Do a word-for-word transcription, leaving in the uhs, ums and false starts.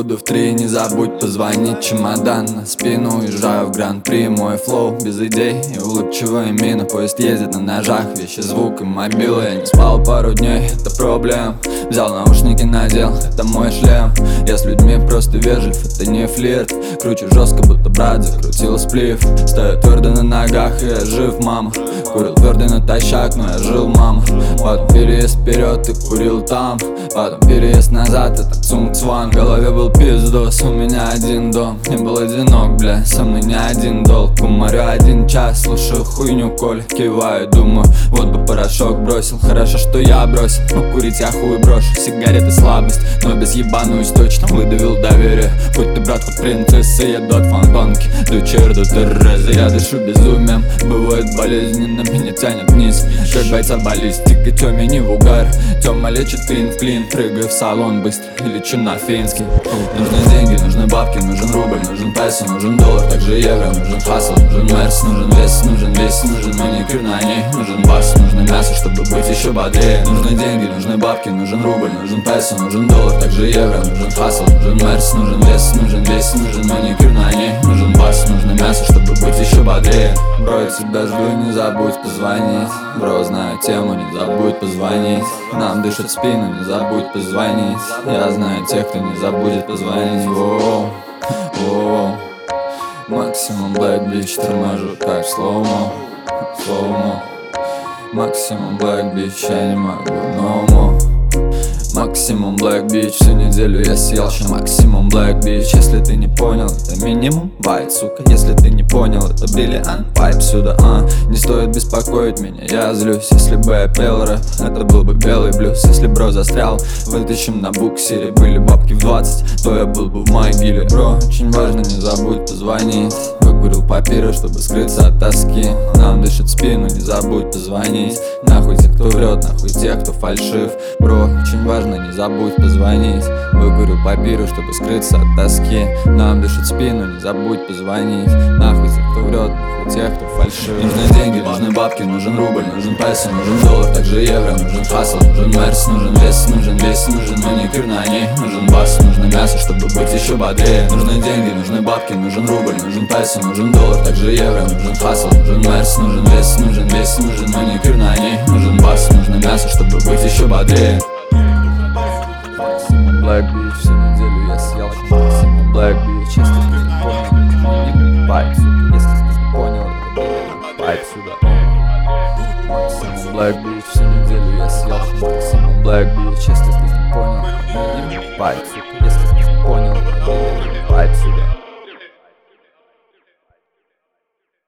буду в три, не забудь позвонить. Чемодан на спину, уезжаю в гран-при. Мой флоу без идей и улыбчивая мина. Поезд ездит на ножах, вещи, звук и мобила. Я не спал пару дней, это проблем. Взял наушники, надел, это мой шлем. Я с людьми просто вежлив, это не флирт. Кручу жестко, будто брат закрутил сплив. Стою твердо на ногах, и я жив, мама. Курил твердый натощак, но я жил, мама. Потом переезд вперед, ты курил там. Потом переезд назад, это цум-цван. В голове был пиздос, у меня один дом. Не был одинок, бля, со мной не один долг. По морю один час, слушаю хуйню, Коль. Киваю, думаю, вот бы порошок бросил. Хорошо, что я бросил, но курить я хуй брошу. Сигареты слабость, но без ебанусь точно. Выдавил доверие, хоть ты брат, хоть принцесса. Еду от фонтанки до черта Терезы. Я дышу безумием, бывает болезненно, меня тянет вниз, как бойца баллистика. Тёме не в угар, Тёма лечит клин в клин. Прыгаю в салон быстро и лечу на финский. Нужны деньги, нужны бабки, нужен рубль, нужен песо, нужен доллар, также евро. Нужен хасл, нужен мерс, нужен вес, нужен вес, нужен маникюр на ней. Нужен бас, нужно мясо, чтобы быть еще бодрее. Нужны деньги, нужны бабки, нужен рубль, нужен песо, нужен доллар, также евро. Нужен хасл, нужен мерс, нужен вес, нужен вес, нужен маникюр на ней. Нужен бас, нужно мясо, чтобы быть еще бодрее. Бро, я тебя жду, не забудь позвонить. Бро, знаю тему, не забудь позвонить. Нам дышит в спину, не забудь позвонить. Я знаю тех, кто не забудет позвонить. Воу, воу. Максимум Black Beach, торможу как слоумо, слоумо. Максимум Black Beach, я не могу, no more. Максимум Black Beach, всю неделю я съел еще максимум Black Beach. Если ты не понял, это минимум байт, сука. Если ты не понял, это бриллиант пайп сюда, а не стоит беспокоить меня, я злюсь. Если бы я пел рэп, это был бы белый блюз. Если бро застрял, вытащим на буксире. Были бабки в двадцать, то я был бы в могиле. Бро, очень важно, не забудь позвонить. Выкурил папирос, чтобы скрыться от тоски. Нам дышит в спину, не забудь позвонить. Нахуй тех, кто врет, нахуй тех, кто фальшив. Бро, очень важно, не забудь позвонить. Выкурил папирос, чтобы скрыться от тоски. Нам дышит в спину, не забудь позвонить. Нахуй тех, кто врет, нахуй тех, кто фальшив. Нужны деньги, нужны бабки, нужен рубль, нужен песо, нужен доллар, также евро. Нужен хасл, нужен мерс, нужен вес, нужен вес, нужен маникюр на ней. Нужен бас, нужно мясо, чтобы быть еще бодрее. Нужны деньги, нужны бабки, нужен рубль, нужен песо, нужен доллар, также евро. Нужен хасл, нужен мерс, нужен вес, нужен вес, нужен маникюр на ней. Нужен бас, нужно мясо, чтобы быть еще бодрее. Black Beach, всю неделю я съел максимум Black Beach. Если ты не понял, пайп, сука. Если ты не понял, пайп сюда. Максимум Black Beach, всю неделю я съел максимум Black Beach. Если ты не понял, пайп, сука.